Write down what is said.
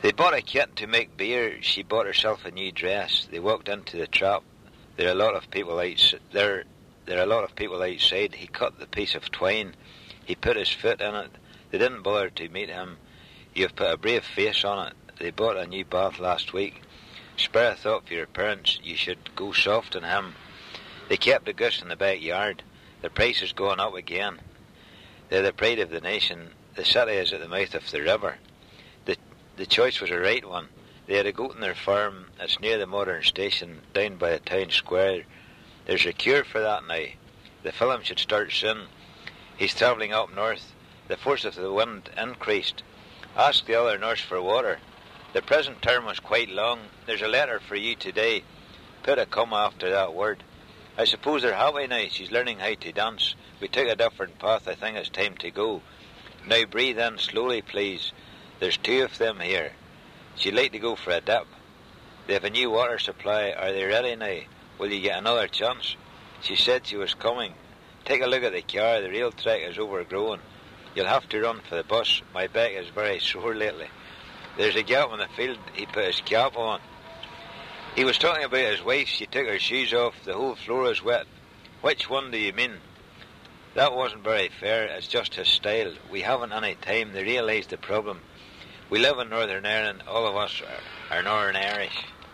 They bought a kitten to make beer. She bought herself a new dress. They walked into the trap. There are a lot of people outside. There are a lot of people outside. He cut the piece of twine. He put his foot in it. They didn't bother to meet him. You've put a brave face on it. They bought a new bath last week. Spare a thought for your parents. You should go soft on him. They kept the goose in the backyard. The price is going up again. They're the pride of the nation. The city is at the mouth of the river. The choice was a right one. They had a goat in their farm. It's near the modern station, down by the town square. There's a cure for that now. The film should start soon. He's travelling up north. The force of the wind increased. Ask the other nurse for water. The present term was quite long. There's a letter for you today. Put a comma after that word. I suppose they're happy now. She's learning how to dance. We took a different path. I think it's time to go. Now breathe in slowly, please. There's 2 of them here. She'd like to go for a dip. They have a new water supply. Are they ready now? Will you get another chance? She said she was coming. Take a look at the car. The rail track is overgrown. You'll have to run for the bus. My back is very sore lately. There's a gap in the field. He put his cap on. He was talking about his wife. She took her shoes off. The whole floor is wet. Which one do you mean? That wasn't very fair. It's just his style. We haven't any time. They realised the problem. We live in Northern Ireland. All of us are Northern Irish.